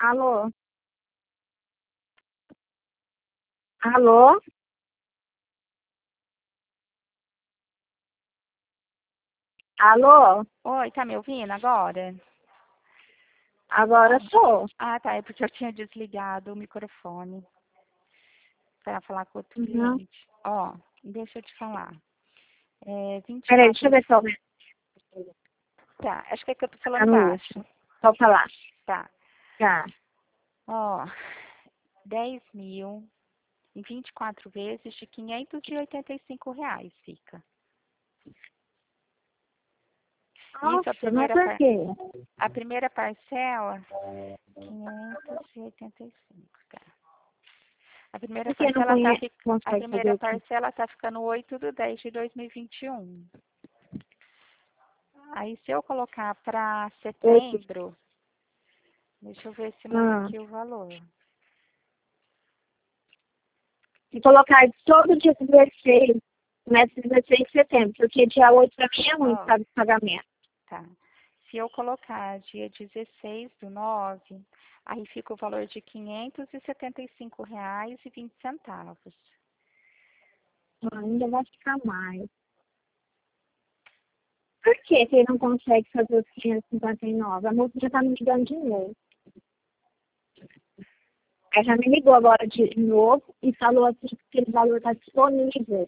Alô? Alô? Alô? Oi, tá me ouvindo agora? Agora sou. Ah, tá. É porque eu tinha desligado o microfone para falar com outro Uhum. cliente. Ó, deixa eu te falar. Peraí, deixa eu 24. ver se eu Tá, acho que é que eu tô tá falando no baixo. último. Pode falar. Tá. Tá. Ó, 10 mil em 24 vezes de R$ 585 fica. Isso, Nossa, mas por quê? a primeira parcela, 585, tá. A primeira Porque não parcela tá, a consegue fazer primeira o quê? parcela tá ficando 8/10/2021. Aí, se eu colocar para Oito. setembro, deixa eu ver se muda Ah. aqui o valor. Se colocar todo dia 16, começa 16 de setembro, porque dia 8 pra mim é ruim, Ó, sabe, de pagamento. tá. Se eu colocar dia 16/9, aí fica o valor de R$ 575,20. Ainda vai ficar mais. Por que ele não consegue fazer os 559? A moça já tá me ligando de novo. Ela já me ligou agora de novo e falou assim que aquele valor está disponível.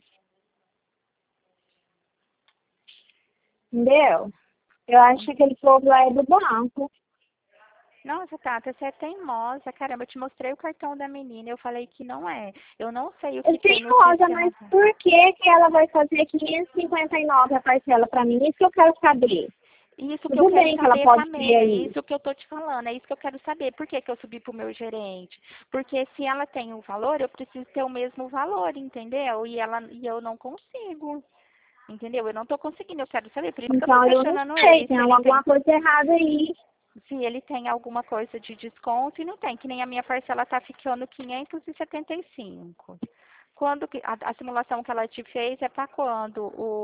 Entendeu? Eu acho que aquele povo lá é do banco. Nossa, Tata, você é teimosa. Caramba, eu te mostrei o cartão da menina. Eu falei que não é. Eu não sei o Eu que tem tenho no rosa, sistema. mas por que ela vai fazer 559 a parcela para mim? Isso que eu quero saber. Isso que eu Tudo quero bem que ela saber pode também, ter é aí. isso que eu tô te falando, é isso que eu quero saber. Por que que eu subi pro meu gerente? Porque se ela tem um valor, eu preciso ter o mesmo valor, entendeu? E eu não consigo, entendeu? Eu não tô conseguindo, eu quero saber. Por isso que eu tô Então eu não questionando sei, ele, tem alguma coisa errada aí. se ele tem alguma coisa de desconto e não tem, que nem a minha parcela tá ficando 575. Quando que a simulação que ela te fez é para quando?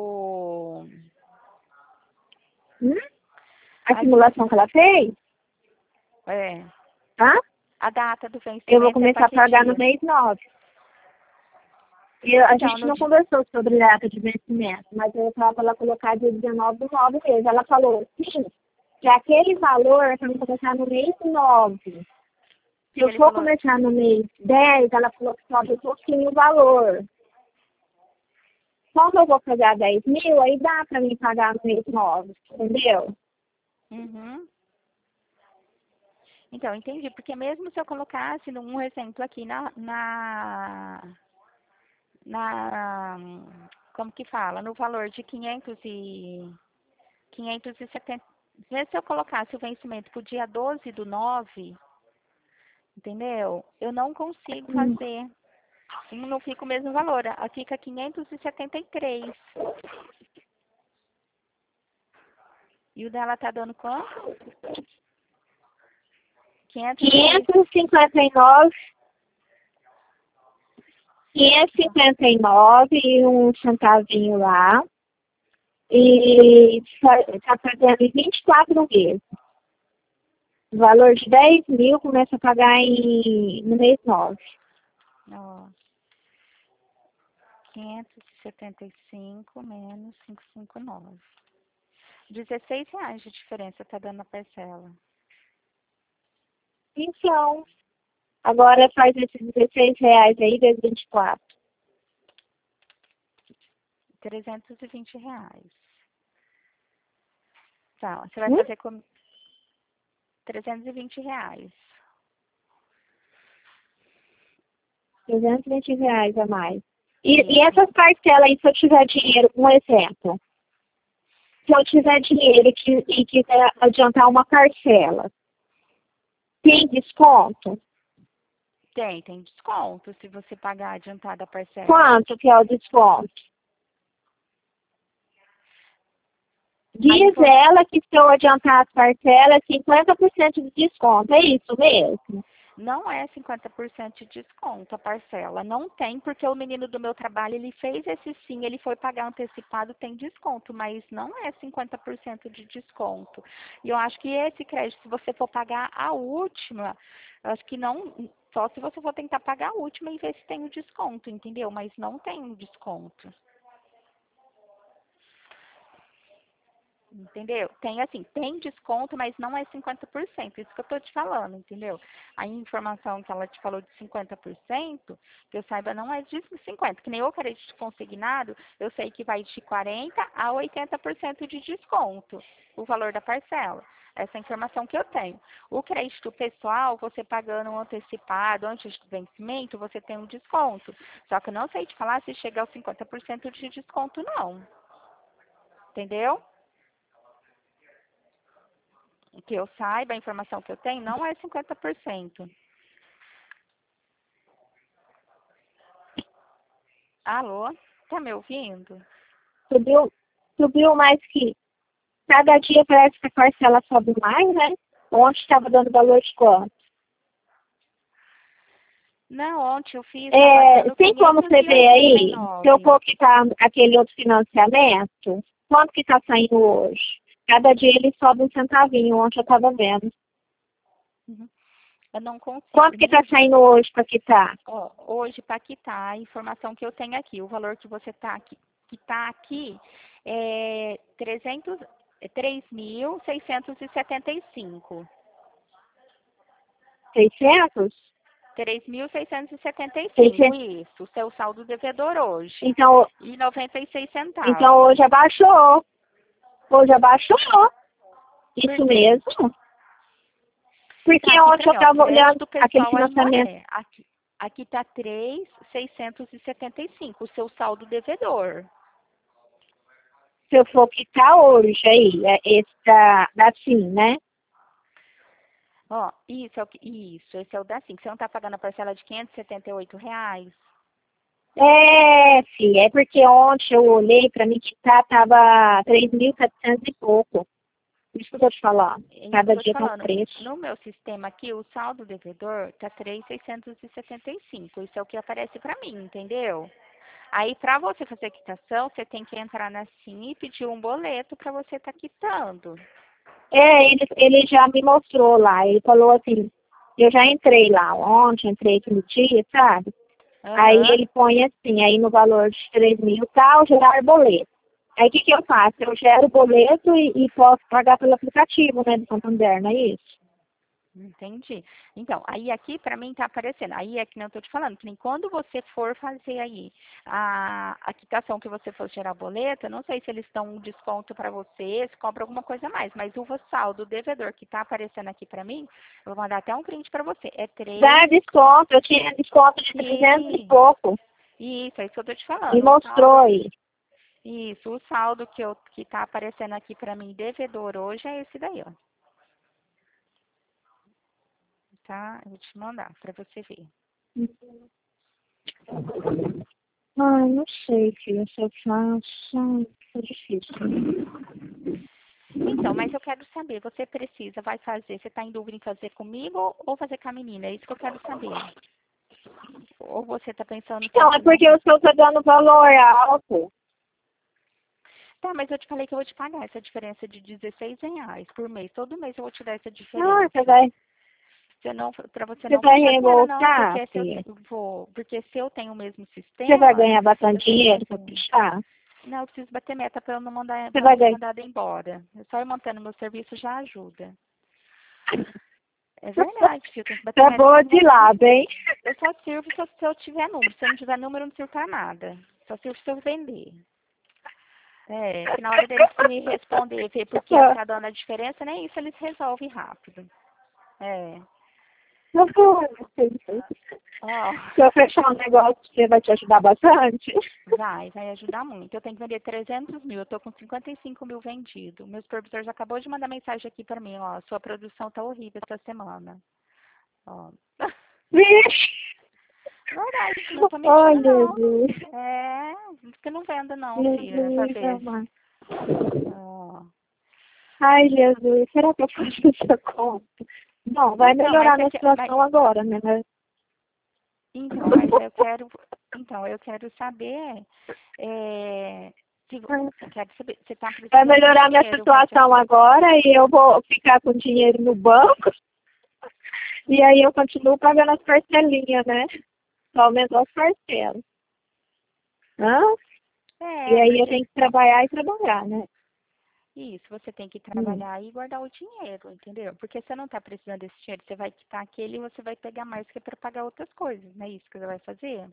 Hum? A A, simulação que ela fez, é, tá? a data do Eu vou vencimento é para começar a que pagar no dia? mês 9. A Então, gente não conversou sobre data de vencimento, mas eu estava lá colocar dia 19 do 9 mesmo. Ela falou, sim, que aquele valor para começar no mês 9. Se que eu ele for falou, começar no mês 10, ela falou que sobe um pouquinho o valor. Como eu vou pagar 10 mil, aí dá para mim pagar no mês 9, entendeu? uhum. Então, entendi, porque mesmo se eu colocasse um exemplo aqui na, como que fala, no valor de 570, mesmo se eu colocasse o vencimento para o dia 12/9, entendeu? Eu não consigo fazer, não fica o mesmo valor, fica 573. E o dela tá dando quanto? 503. 559, 559 e um centavinho lá. E está pagando em 24 meses. O valor de 10 mil começa a pagar no mês 9. Ó, 575 menos 559. R$ 16 de diferença tá dando a parcela. Então, agora faz esses R$ 16 aí vezes 24. R$ 320. Tá, você vai Hum? fazer com R$ 320. R$ 320 a mais. E Isso. essas parcelas aí, se eu tiver dinheiro, um exemplo. Se eu tiver dinheiro e quiser adiantar uma parcela, tem desconto? Tem desconto se você pagar adiantada a parcela. Quanto que é o desconto? Aí Diz ela que se eu adiantar as parcelas, 50% de desconto. É isso mesmo? Não é 50% de desconto a parcela. Não tem, porque o menino do meu trabalho, ele fez esse sim, ele foi pagar antecipado, tem desconto, mas não é 50% de desconto. E eu acho que esse crédito, se você for pagar a última, eu acho que não, só se você for tentar pagar a última e ver se tem o desconto, entendeu? Mas não tem um desconto. Entendeu? Tem assim, tem desconto, mas não é 50%. Isso que eu estou te falando, entendeu? A informação que ela te falou de 50%, que eu saiba, não é de 50%. Que nem o crédito consignado, eu sei que vai de 40% a 80% de desconto, o valor da parcela. Essa é a informação que eu tenho. O crédito pessoal, você pagando um antecipado antes do vencimento, você tem um desconto. Só que eu não sei te falar se chega aos 50% de desconto, não. Entendeu? Que eu saiba, a informação que eu tenho, não é 50%. Alô? Tá me ouvindo? Subiu mais que cada dia parece que a parcela sobe mais, né? Ontem estava dando valor de quanto? Não, ontem eu fiz, tava dando Tem como você ver aí, se eu 589. for quitar aquele outro financiamento, quanto que está saindo hoje? Cada dia ele sobe um centavinho, ontem eu estava vendo. Uhum. Eu não consigo. Quanto que está saindo hoje para quitar? Ó, hoje, para quitar, a informação que eu tenho aqui, o valor que você tá aqui, que está aqui é 3.675. 600? 3.675, 600? isso, o seu saldo devedor hoje. Então, E 96 então centavos. hoje abaixou. Hoje abaixou. Por Isso quê? mesmo. Porque Tá, aqui ontem pra eu mim, ó, estava olhando crédito aquele pessoal ainda financiamento. é. Aqui tá 3.675, o seu saldo devedor. Se eu for quitar hoje aí, esse da SIM, né? Ó, isso, esse é o da Sim. Você não tá pagando a parcela de R$ 578? É porque ontem eu olhei para mim quitar, tava 3.700 e pouco. Isso que eu tô te falando. É isso Cada que eu tô te dia tem um falando. preço. No meu sistema aqui, o saldo devedor tá 3.675. Isso é o que aparece pra mim, entendeu? Aí, para você fazer a quitação, você tem que entrar na SIM e pedir um boleto para você estar quitando. Ele já me mostrou lá. Ele falou assim, eu já entrei lá ontem, entrei aqui no dia, sabe? Aí Aham. ele põe assim, aí no valor de 3.000 tal, gerar boleto. Aí o que eu faço? Eu gero o boleto e posso pagar pelo aplicativo, né, do Santander, não é isso? Entendi. Então, aí aqui para mim tá aparecendo. Aí é que não estou te falando, que nem quando você for fazer aí a quitação que você for gerar boleto, eu não sei se eles dão um desconto para você, se cobra alguma coisa a mais, mas o saldo, o devedor que tá aparecendo aqui para mim, eu vou mandar até um print para você. É 3. Dá desconto, eu tinha desconto de 300 e Sim. pouco. Isso, é isso que eu tô te Me falando. O mostrou saldo, aí. isso, o saldo que tá aparecendo aqui para mim, devedor hoje, é esse daí, ó. Tá? Eu vou te mandar para você ver. Ai, não sei, filha, se eu faço. É difícil. Então, mas eu quero saber, você precisa, vai fazer, você está em dúvida em fazer comigo ou fazer com a menina? É isso que eu quero saber. Ou você está pensando que Então, é assim, não. porque o senhor tá dando valor alto. Tá, mas eu te falei que eu vou te pagar essa diferença de R$ 16 por mês. Todo mês eu vou te dar essa Ah, diferença. Para você você não vai ficar com ela, não, reembolsar, porque se eu filha? vou, porque se eu tenho o mesmo Você vai sistema, ganhar eu bastante tenho que dinheiro pra fazer. puxar? Não, eu preciso bater meta para eu não mandar, Você para não vai ser ganhar. mandada embora. Eu só ir mantendo meu serviço já ajuda. É verdade, filho, tem que bater Tá meta boa para não de mandar. lado, hein? Eu só sirvo se eu tiver número. Se eu não tiver número, eu não sirvo pra nada. Só sirvo se eu vender. É, que na hora deles me responder, ver por que tá dando a diferença, nem isso eles resolvem rápido. É. Ó, Se eu fechar um negócio, você vai te ajudar bastante? vai ajudar muito. Eu tenho que vender 300 mil, eu tô com 55 mil vendido. Meu supervisor já acabou de mandar mensagem aqui pra mim, ó, sua produção tá horrível essa semana. Ó. Vixe! Verdade, não tô Ai, mentindo não. Jesus. É, porque não vendo não, filha, essa Jesus, vez. amado. Ó. Ai, Jesus. Será que eu faço essa conta? Não, vai Então, melhorar a mas minha é que, situação agora, né? então, mas eu quero saber, se, eu quero saber, você está Vai precisando de melhorar a minha dinheiro, situação agora e eu vou ficar com dinheiro no banco. E aí eu continuo pagando as parcelinhas, né? Só aumentou as parcelas. Hã? E aí eu porque tenho que trabalhar e trabalhar, né? isso, você tem que Hum. trabalhar e guardar o dinheiro, entendeu? Porque você não está precisando desse dinheiro, você vai quitar aquele e você vai pegar mais que é para pagar outras coisas, não é isso que você vai fazer?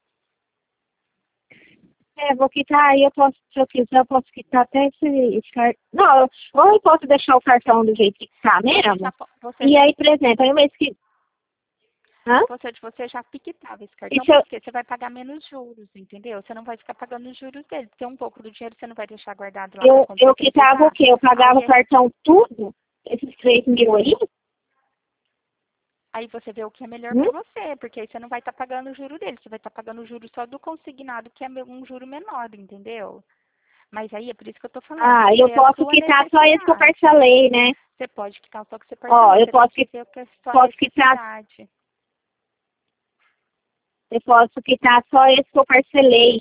Vou quitar, aí eu posso, se eu quiser, eu posso quitar até esse cartão. Não, ou eu posso deixar o cartão do jeito que tá Você já, mesmo. você E já, aí, por exemplo, aí o mês que. Hã? você já piquetava esse E cartão, se eu, porque você vai pagar menos juros, entendeu? Você não vai ficar pagando os juros dele, porque um pouco do dinheiro você não vai deixar guardado lá para eu, quando você eu quitava o precisar. quê? Eu pagava o Aí, cartão tudo? Esses 3.000 aí? aí você vê o que é melhor para Hum? você, porque aí você não vai estar pagando o juro dele, você vai estar pagando o juro só do consignado, que é um juro menor, entendeu? Mas aí é por isso que eu tô falando, tem Ah, que eu ver a posso sua quitar só esse que eu necessidade. parcelei, né? Você pode quitar só que você Ó, parcelou, você tem que ver o que é a sua posso quitar, necessidade. eu posso quitar só esse que eu parcelei.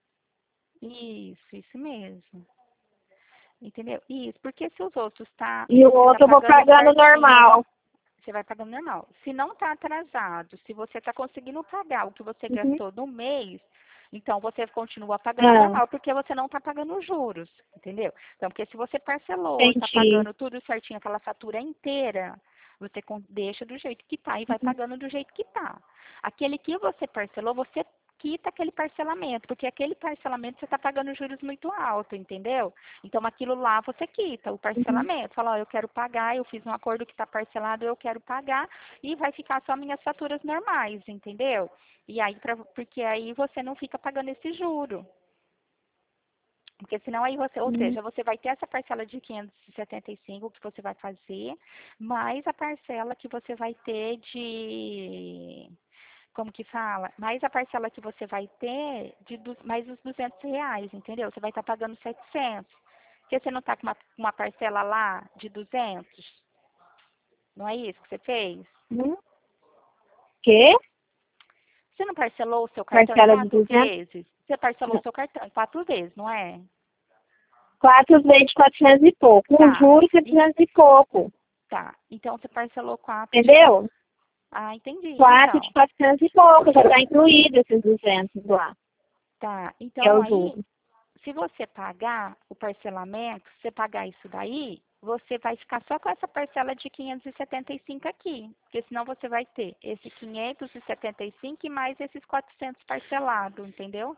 Isso mesmo. Entendeu? Isso, porque se os outros E o você tá outro eu vou pagando pagando certinho, normal. você vai pagando normal. Se não está atrasado, se você está conseguindo pagar o que você Uhum. gastou no mês, então você continua pagando Ah, normal, porque você não está pagando os juros, entendeu? Então, porque se você parcelou, está entendi. pagando tudo certinho, aquela fatura inteira, você deixa do jeito que está e vai Uhum. pagando do jeito que está. Aquele que você parcelou, você quita aquele parcelamento, porque aquele parcelamento você está pagando juros muito alto, entendeu? Então, aquilo lá você quita, o Uhum. parcelamento. Fala, ó, eu quero pagar, eu fiz um acordo que está parcelado, eu quero pagar, e vai ficar só minhas faturas normais, entendeu? E aí, porque aí você não fica pagando esse juro. Porque senão aí você, ou Uhum. seja, você vai ter essa parcela de 575 que você vai fazer, mais a parcela que você vai ter de, como que fala? Mais a parcela que você vai ter de mais os R$ 200, entendeu? Você vai estar pagando 700. Porque você não está com uma parcela lá de 200? Não é isso que você fez? Uhum. Quê? Você não parcelou o seu cartão em Parcela de 4 200? vezes? Você parcelou o seu cartão em 4 vezes, não é? 4 vezes 400 e pouco. Um Tá. juro que é 200 e pouco. Tá. Então você parcelou 4 de 4. Entendeu? Ah, entendi. 4 de Então. 400 e pouco. Já está incluído esses 200 lá. Tá. Que é Então o aí, juro. se você pagar o parcelamento, se você pagar isso daí, você vai ficar só com essa parcela de 575 aqui. Porque senão você vai ter esse 575 e mais esses 400 parcelado, entendeu?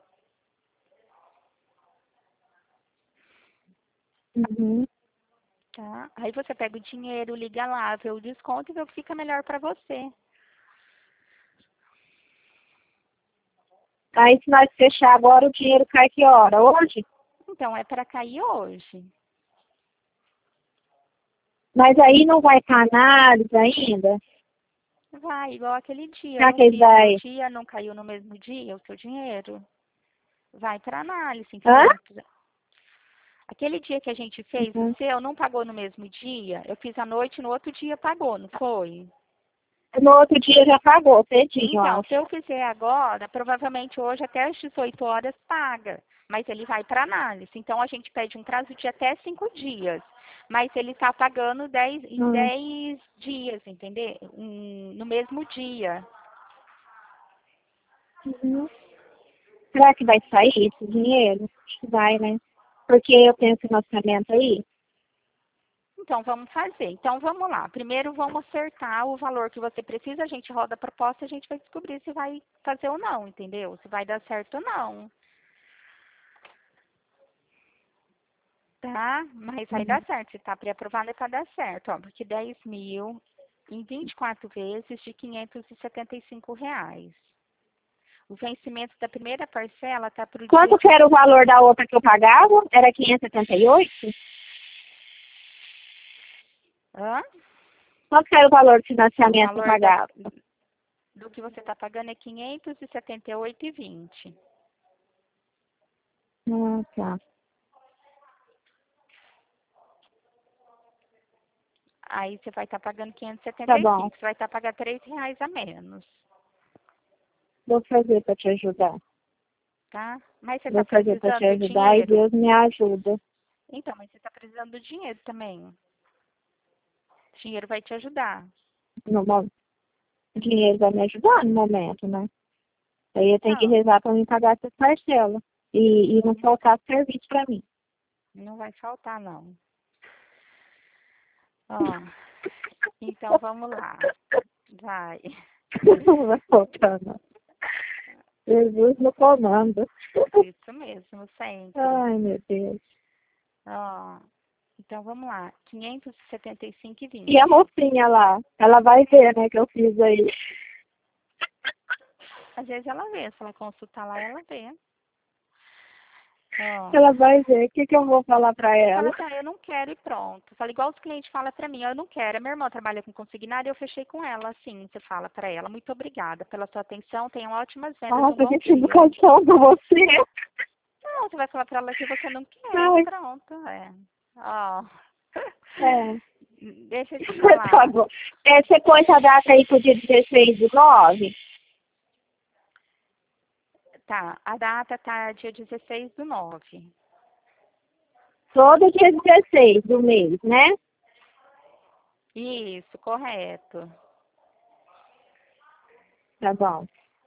Uhum. Tá? Aí você pega o dinheiro, liga lá, vê o desconto e vê o que fica melhor para você. Aí se nós fechar agora, o dinheiro cai que hora? Hoje? Então, é para cair hoje. Mas aí não vai estar análise ainda? Vai, igual aquele dia. Eu Será não que eles fiz no vai? dia, não caiu no mesmo dia o seu dinheiro. Vai para análise, Hã? entendeu? Aquele dia que a gente fez, o Uhum. seu não pagou no mesmo dia. Eu fiz à noite, no outro dia pagou, não foi? No outro dia já pagou, cedinho, eu Então, se acho. eu fizer agora, provavelmente hoje até às 18 horas paga. Mas ele vai para análise. Então, a gente pede um prazo de até 5 dias. Mas ele está pagando em Hum. 10 dias, entendeu? No mesmo dia. Uhum. Será que vai sair esse dinheiro? Acho que vai, né? Porque eu tenho esse financiamento aí. Então, vamos fazer. Então, vamos lá. Primeiro, vamos acertar o valor que você precisa. A gente roda a proposta e a gente vai descobrir se vai fazer ou não, entendeu? Se vai dar certo ou não. Tá? Mas vai Uhum. dar certo. Se tá pré-aprovado, é para dar certo. Ó, porque 10 mil em 24 vezes de R$ 575. O vencimento da primeira parcela tá para o dia Quanto que era o valor da outra que eu pagava? Era 578? Hã? Quanto que era o valor de O financiamento que eu valor pagava? do que você está pagando é 578,20. Tá. Aí você vai estar pagando Tá bom. 575. Você vai estar pagando R$3 a menos, Vou fazer para te ajudar. tá? Mas você Vou está fazer para te precisando do ajudar e dinheiro? Deus me ajuda. Então, mas você está precisando do dinheiro também. O dinheiro vai te ajudar. No mo- O dinheiro vai me ajudar no momento, né? Aí eu tenho que Não, rezar para me pagar essas parcelas. E não faltar serviço para mim. não vai faltar, não. Ó, então vamos lá. Vai. Não vai faltar, não. Jesus no comando. Isso mesmo, sempre. Ai, meu Deus. Ó, então vamos lá. 575,20. E a mocinha lá? Ela vai ver, né, que eu fiz aí. Às vezes ela vê, se ela consultar lá, ela vê. Ó, Ela vai ver. O que que eu vou falar para fala ela? assim, eu não quero e pronto. Fala igual os clientes falam pra mim, eu não quero. A minha irmã trabalha com consignado e eu fechei com ela, assim. Você fala pra ela, muito obrigada pela sua atenção, tenham ótimas vendas, um Nossa, bom que dia. educação pra você. Não, você vai falar pra ela que você não quer Ai, e pronto, é. Ó, é. deixa eu te Tá falar. bom. Você pôs a data aí pro dia 16/9? Tá, a data tá dia 16/9. Todo dia 16 do mês, né? Isso, correto. Tá bom.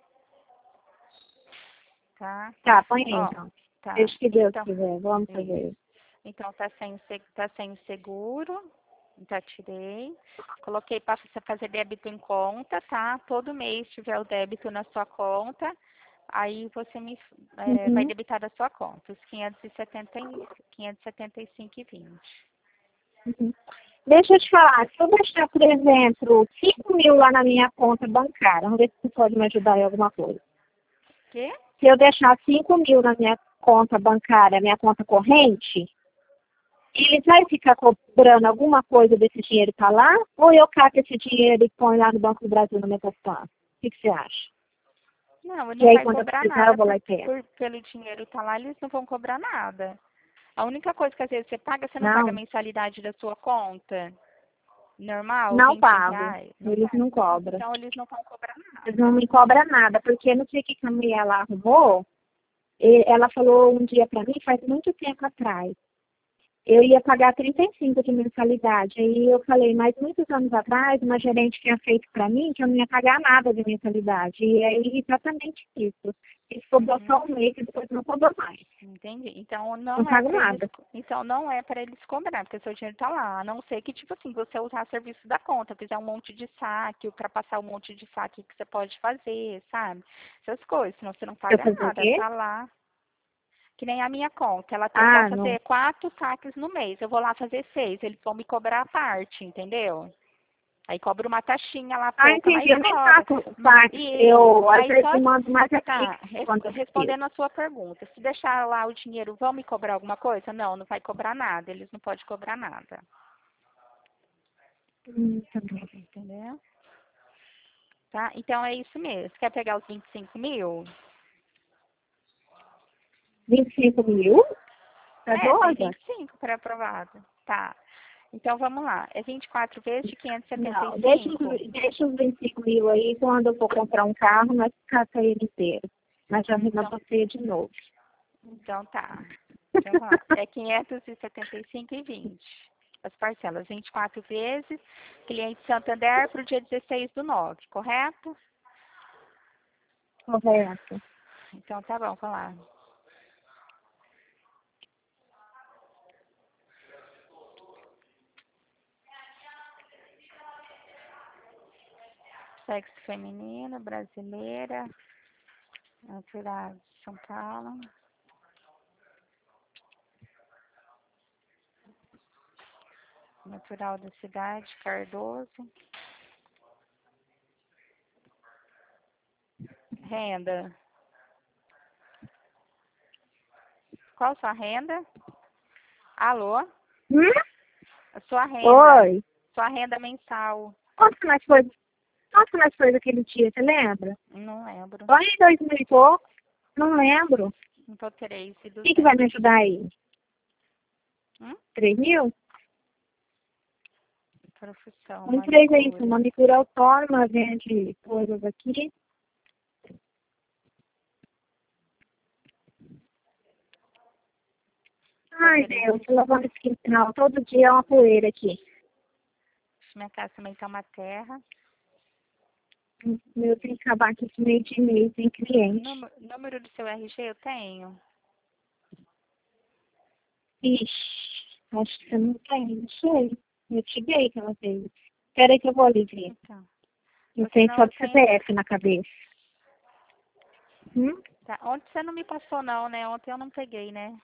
Tá? Tá, põe aí Ó, então. tá. Deixa que Deus Então, quiser. Vamos isso. fazer. Então tá sem seguro. Já tirei. Coloquei para você fazer débito em conta, tá? Todo mês tiver o débito na sua conta, aí você vai Uhum. debitar da sua conta, os 575,20. Uhum. Deixa eu te falar, se eu deixar, por exemplo, 5 mil lá na minha conta bancária, vamos ver se você pode me ajudar em alguma coisa. Quê? Se eu deixar 5 mil na minha conta bancária, minha conta corrente, ele vai ficar cobrando alguma coisa desse dinheiro para lá? Ou eu cato esse dinheiro e põe lá no Banco do Brasil no meu cartão? O que você acha? Não, ele E não aí, vai quando eu cobrar precisar, eu nada vou lá e pego. pelo dinheiro tá lá, eles não vão cobrar nada. A única coisa que às vezes você não paga a Não, mensalidade da sua conta normal, não pago. R$20, não Eles paga. não cobram. Então eles não vão cobrar Eles não nada. me cobram nada, porque não sei o que a mulher lá arrumou. Ela falou um dia para mim, faz muito tempo atrás. Eu ia pagar 35 de mensalidade. Aí eu falei, mas muitos anos atrás, uma gerente tinha feito para mim que eu não ia pagar nada de mensalidade. E é exatamente isso. Isso cobrou Uhum. só um mês e depois não cobrou mais. Entendi. Então Não não é pago para eles, nada. então não é para eles cobrar, porque seu dinheiro tá lá. A não ser que tipo assim, você usar serviço da conta, fizer um monte de saque, ultrapassar um monte de saque que você pode fazer, sabe? Essas coisas, senão você não Eu paga fazer o nada, quê? tá lá. Que nem a minha conta, eu Ah, posso não. fazer 4 saques no mês, eu vou lá fazer 6, eles vão me cobrar a parte, entendeu? Aí cobra uma taxinha lá Ah, pouca, mas entendi. Eu nem cobra. faço saque. Isso, Eu, às mas vezes, só mando mais a Pix tá, quando eu preciso. respondendo a sua pergunta, se deixar lá o dinheiro, vão me cobrar alguma coisa? Não, não vai cobrar nada, eles não podem cobrar nada, Tá bom. entendeu? Tá? Então é isso mesmo. Quer pegar os 25 mil? 25 mil? Tá É, tem doida? 25 pré-aprovado. Tá. Então vamos lá. É 24 vezes de Não, deixa, 575. deixa os 25 mil aí, quando eu for comprar um carro, nós cata ele inteiro. Nós já Então, renegociamos de novo. então tá. Então vamos lá. É 575,20. As parcelas, 24 vezes, cliente Santander para o dia 16/9, correto? Correto. Então tá bom, vamos lá. Sexo feminino, brasileira, natural de São Paulo. Natural da cidade, Cardoso. Renda. Qual sua renda? Alô? Hum? A sua renda. Oi. Sua renda mensal. Quanto que nós foi aquele dia, você lembra? Não lembro. Foi em 2000 e pouco? Não lembro. Então 3 e O que vai 200. me ajudar aí? Hum? 3 mil? Profissão, A empresa é isso, manicure. manicure autônoma, vende coisas aqui. Ai, Deus, tô lavando esse quintal. Todo dia é uma poeira aqui. Minha casa também tá uma terra. Eu tenho que acabar aqui esse meio de mês, tem cliente. Número do seu RG eu tenho? Ixi, acho que você não tem, não sei. Eu te dei que ela veio. Espera aí que eu vou ali ver. Então. Eu Ou tenho senão só eu do tenho. CPF na cabeça. Tá. Ontem você não me passou não, né? Ontem eu não peguei, né?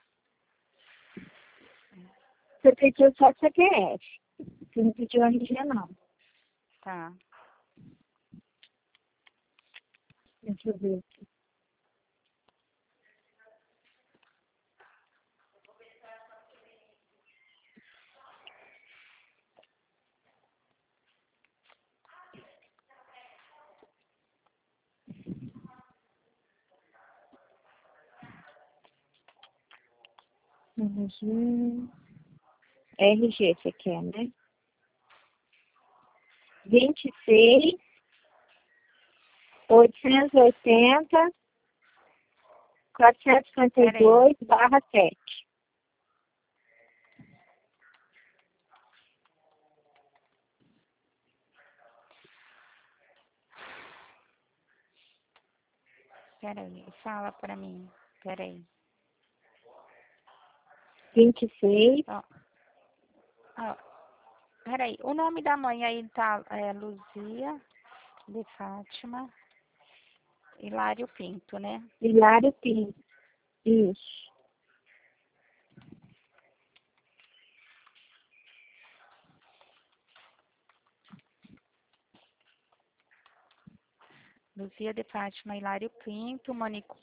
Você pediu só do CPF. Você não pediu RG, não. Tá. Deixa eu ver. RG. RG você quer, né? 26, 880, 452/7. Peraí, fala pra mim. Peraí. 26. Ó, ó, peraí. O nome da mãe aí tá Luzia de Fátima Hilário Pinto, né? Hilário Pinto. Isso. Luzia de Fátima Hilário Pinto, manicure.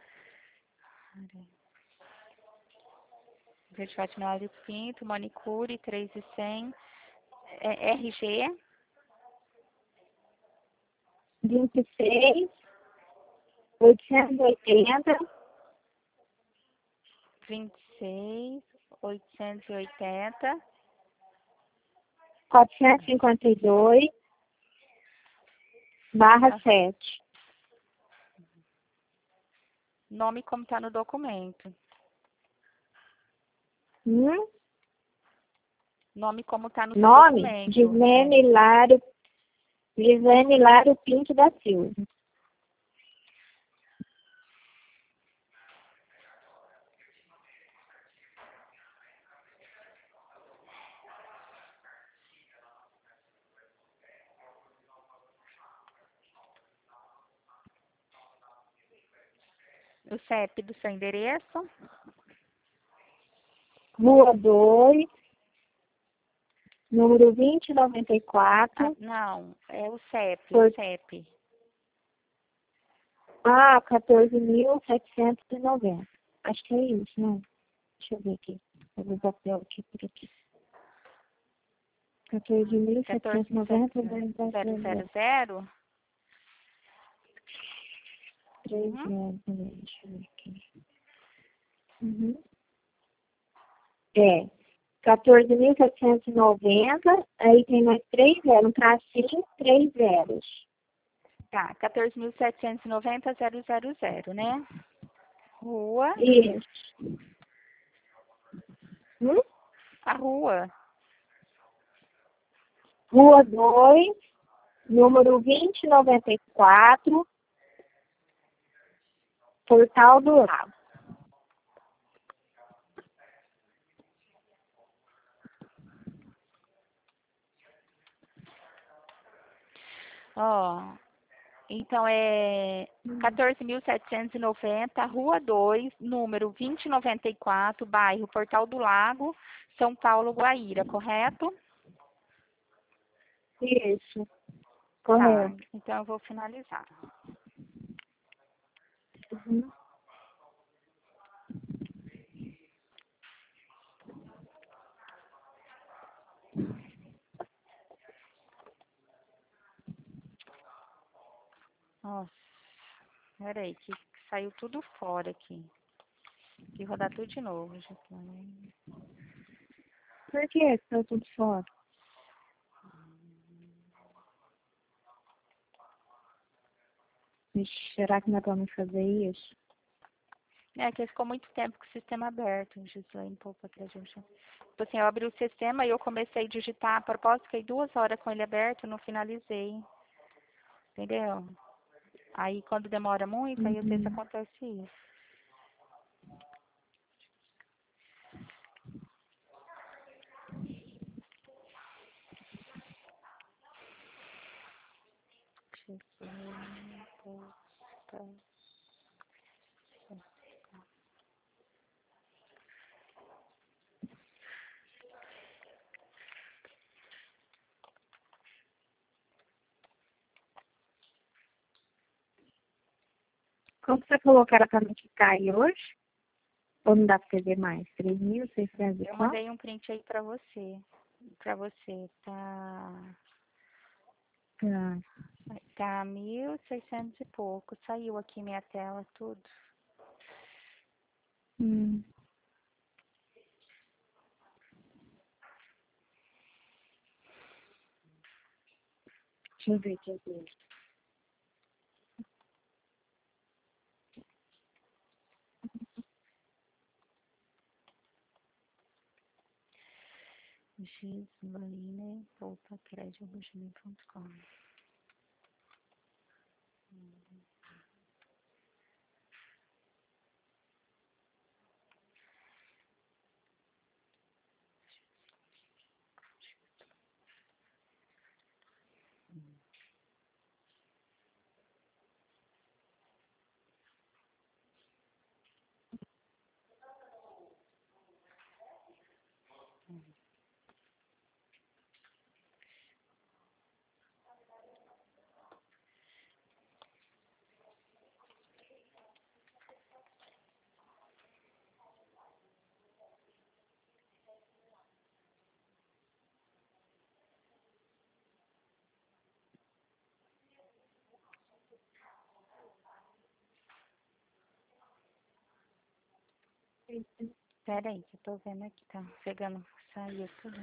Luzia de Fátima Hilário Pinto, manicure, 3.100. RG, 26, 880, 26, 880. 452/7. Nome como tá no documento. Hum? Nome como tá no seu Nome? documento. Gisele Hilário Pinto da Silva. O CEP do seu endereço. Rua 2, número 2094. Não, é o CEP, Por... o CEP. 14.790. Acho que é isso, né? Deixa eu ver aqui. Eu vou papel aqui por aqui. 14.790. 14.000. 3 zeros, deixa eu ver aqui. Uhum. É. 14.790, aí tem mais 3 zeros, um tracinho, 3 zeros. Tá, 14.790.000, né? Rua. Isso. A rua. Rua 2, número 2094, Portal do Lago. Ó, então é 14.790, Rua 2, número 2094, bairro Portal do Lago, São Paulo, Guaíra, correto? Isso, Tá, correto. então eu vou finalizar. Uhum. Nossa, peraí, que saiu tudo fora aqui. Tem que rodar tudo de novo, gente. Por que tá tudo fora? Ixi, será que não é pra mim fazer isso? É que ficou muito tempo com o sistema aberto, Gislaine, poupa que a gente. Tipo assim, eu abri o sistema e eu comecei a digitar a propósito, fiquei 2 horas com ele aberto, não finalizei. Entendeu? Aí quando demora muito, aí às vezes Uhum. acontece isso. Gislaine, poupa. Como você falou que era pra mim que cai hoje? Ou não dá pra você ver mais? 3.600 e Eu quanto? mandei um print aí pra você. Pra você, tá. Tá. Tá 1.600 e pouco. Saiu aqui minha tela, tudo. Hum. Deixa eu ver. Gislaine, poupa, crédito.com. Pera aí, que eu tô vendo aqui, tá pegando, saiu tudo.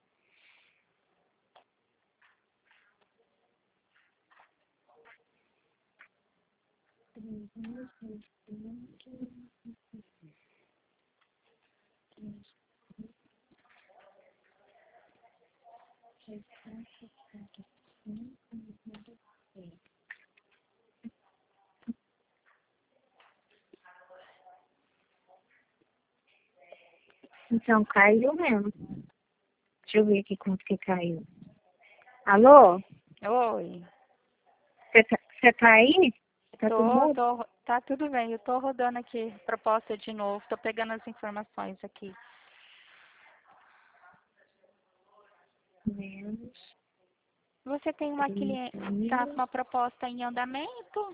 Então, caiu mesmo. Deixa eu ver aqui quanto que caiu. Alô? Oi, Você tá aí? Tá tudo bom? tá tudo bem, eu tô rodando aqui proposta de novo, tô pegando as informações aqui. Menos Você tem uma cliente, tá com 3.000. uma proposta em andamento?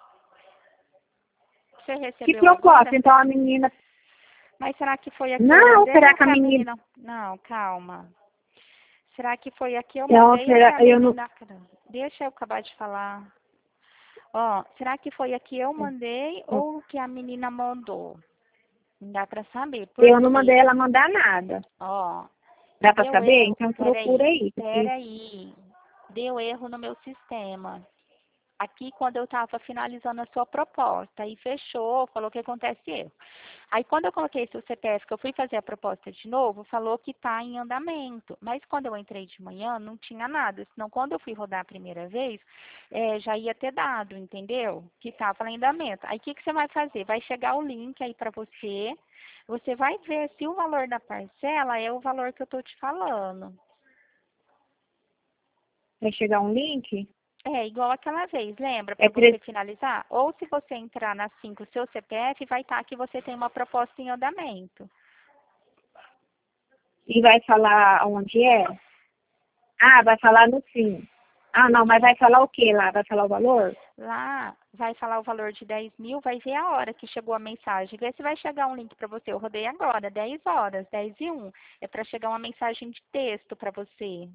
Você Que recebeu proposta? agora? Então a menina. Mas será que foi a que eu Não, mandei será ou que a que a menina. menina... Não, calma. Será que foi a que eu Então, mandei ou que será. a Eu não. menina... Deixa eu acabar de falar. Ó, será que foi a que eu mandei ou que a menina mandou? Não dá pra saber. Por Eu não mandei quê? ela mandar nada. Ó, Dá pra deu saber? erro. Então procura Peraí, aí. Porque peraí. Deu erro no meu sistema. Aqui, quando eu estava finalizando a sua proposta, aí fechou, falou que acontece erro. Aí, quando eu coloquei seu CPF, que eu fui fazer a proposta de novo, falou que está em andamento. Mas quando eu entrei de manhã, não tinha nada. Senão, quando eu fui rodar a primeira vez, já ia ter dado, entendeu? Que estava em andamento. Aí, o que, que você vai fazer? Vai chegar o link aí para você. Você vai ver se o valor da parcela é o valor que eu estou te falando. vai chegar um link. É, igual aquela vez, lembra? É Para você 3. finalizar? Ou se você entrar na 5, seu CPF, vai estar que você tem uma proposta em andamento. E vai falar onde é? Ah, vai falar no fim. Ah, O não, mas quê? vai falar o que lá? Vai falar o valor? Lá vai falar o valor de 10 mil, vai ver a hora que chegou a mensagem. Vê se vai chegar um link para você. Eu rodei agora, 10 horas, 10 e 1. É para chegar uma mensagem de texto para você.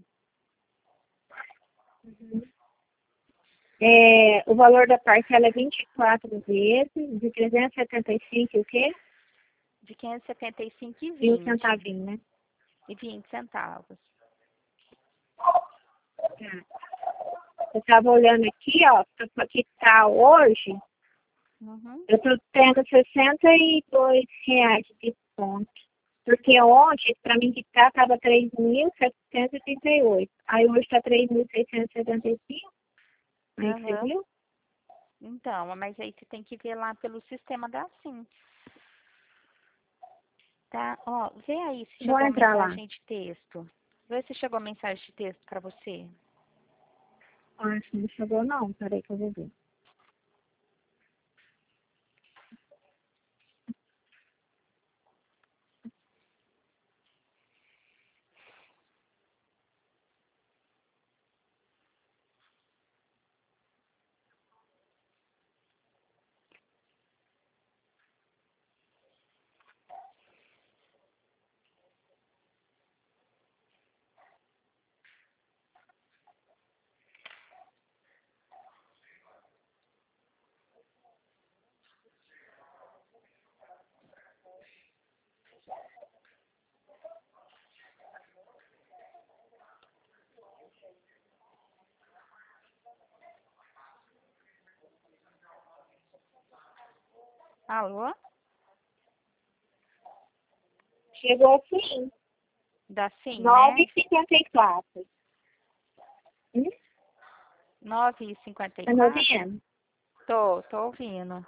É, o valor da parcela é 24 vezes, de 375 e o quê? De 575 e E o 20. centavinho, né? E 20 centavos. Tá. Eu estava olhando aqui, ó, para quitar hoje, Uhum. eu estou tendo R$ 62 de desconto. Porque ontem, para mim quitar, estava 3.738. Aí hoje está 3.675. Aí você Aham. viu? Então, mas aí você tem que ver lá pelo sistema da Sim, tá? Ó, vê aí se Vou chegou a entrar lá. mensagem de texto. Vê se chegou a mensagem de texto para você. Acho que não chegou não. Peraí que eu vou ver. Alô? Chegou sim. Da Sim, né? 9h54. Tá me 9h54? ouvindo? Tô ouvindo.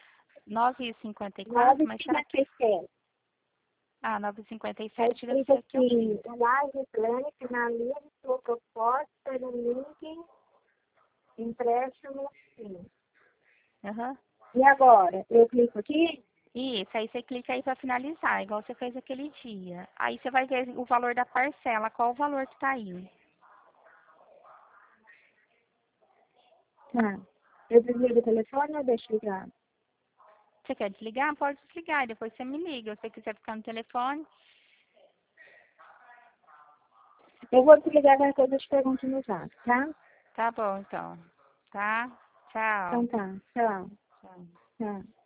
9h54, nove mas e será cinquenta que... e sete. Ah, Tá 9h57 deve escrito ser que eu aqui, fiz. o Laje Plano finaliza sua proposta no link empréstimo sim. Aham. E agora? Eu clico aqui? Isso, aí você clica aí para finalizar, igual você fez aquele dia. Aí você vai ver o valor da parcela, qual o valor que tá aí. Tá. Eu desligo o telefone ou deixo ligado? Você quer desligar? Pode desligar, depois você me liga. Se você quiser ficar no telefone, Eu vou desligar qualquer coisa, eu te pergunto no zap, tá? tá bom então. Tá? Tchau. Então tá. Tchau. Tchau. Tchau.